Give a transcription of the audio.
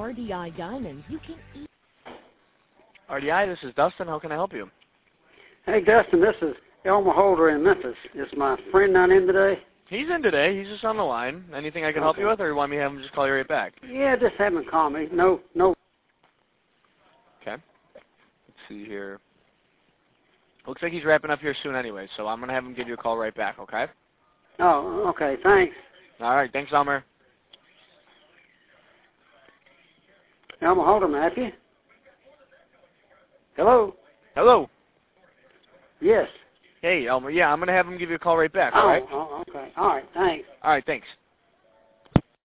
RDI Diamonds, you can RDI, this is Dustin. How can I help you? Hey, Dustin, this is Elmer Holder in Memphis. Is my friend not in today? He's in today. He's just on the line. Anything I can help you with, or you want me to have him just call you right back? Yeah, just have him call me. No. Okay. Let's see here. Looks like he's wrapping up here soon anyway, so I'm going to have him give you a call right back, okay? Oh, okay, thanks. All right. Thanks, Elmer. Elmer Holder, Matthew. Hello? Hello. Yes. Hey, Elmer. Yeah, I'm going to have him give you a call right back, all right? Oh, okay. All right, thanks. All right, thanks.